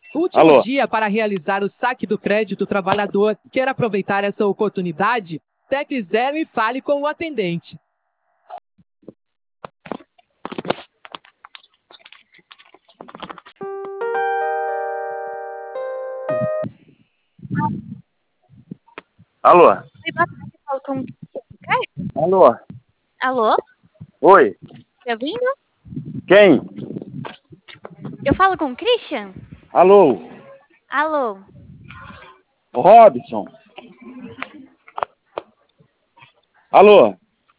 Último Alô? dia para realizar o saque do crédito trabalhador. Quer aproveitar essa oportunidade? Tecle 0 e fale com o atendente. Alô? Oi, boa tarde, falo com... Alô? Alô? Oi? Tá ouvindo? Quem? Eu falo com o Christian? Alô? Alô? Robson? Alô?